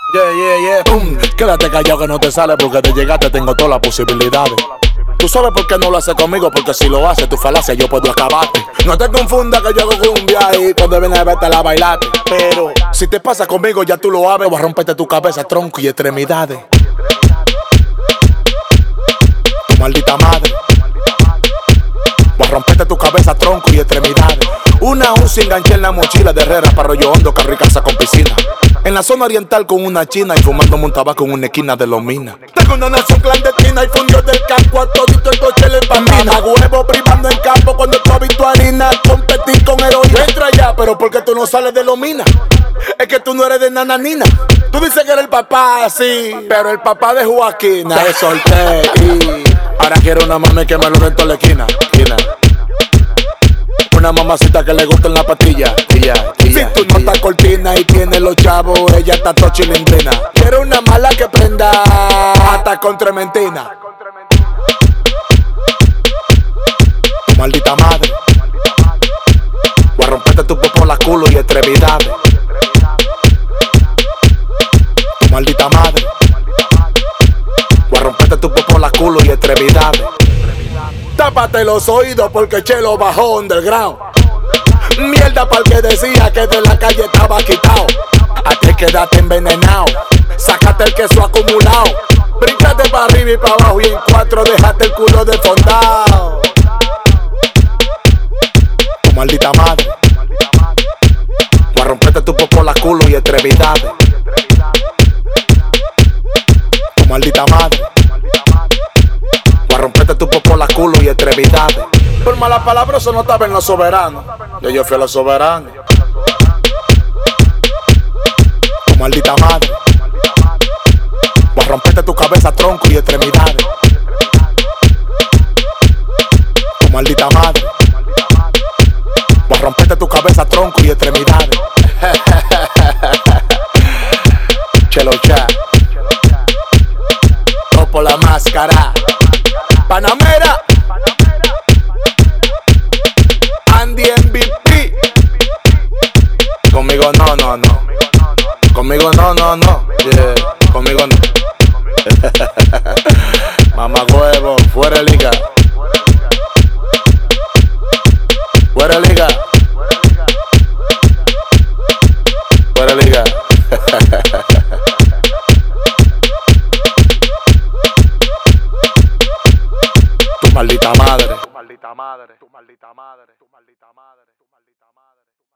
Quédate callado que no te sale porque te llegaste, tengo todas las posibilidades. Tú sabes por qué no lo haces conmigo, porque si lo haces tu falacia yo puedo acabarte. No te confundas que yo hago cumbia y cuando vienes a verte la bailate. Pero si te pasa conmigo ya tú lo sabes, voy a romperte tu cabeza, tronco y extremidades. Tu maldita madre. Voy a romperte tu cabeza, tronco y extremidades. Una UCI enganché en la mochila de Herrera para Arroyo Hondo, carro y casa con piscina. En la zona oriental con una china y fumándome un tabaco en una esquina de Los Minas. Tengo una nación clandestina y fundió del campo a todito el coche le patina. A huevo privando en campo cuando tú habitualina. Competir con heroína. Entra ya, pero ¿por qué tú no sales de Los Minas? Es que tú no eres de Nananina. Tú dices que eres el papá, sí, pero el papá de Joaquina. Te solté y ahora quiero una mami que me lo den toda la esquina. Una mamacita que le gusta en la patilla. Si tú no estás cortina y tienes los chavos, ella está todo chilindrina. Quiero una mala que prenda hasta con trementina. Tu maldita madre. Voy a romperte tu popo la culo y extremidades. Tu maldita madre. Voy a romperte tu popo la culo y extremidades. Tápate los oídos porque Chelo bajó underground. Mierda pa'l que decía que de la calle estaba quitado. A ti quedaste envenenado. Sácate el queso acumulado. Bríncate para arriba y para abajo y en cuatro dejaste el culo desfondado. Tu maldita madre. Voy a romperte tu popo la culo y extremidades. Tu maldita madre. Voy a romperte tu popo la culo y extremidades. Por malas palabras eso no estaba en los soberanos. Yo fui a los soberanos. Tu maldita madre. Voy a romperte tu cabeza, tronco y extremidades. Tu maldita madre. Voy a romperte tu cabeza, tronco y extremidades. Chelo Chat. Topo la máscara. Panamera. Andy MVP. Conmigo no. Conmigo no. Yeah. Conmigo no. Mamá huevo, fuera de liga. Fuera de liga. Fuera de liga. Tu maldita madre. Tu maldita madre. Tu maldita madre. Tu maldita madre. Tu maldita madre.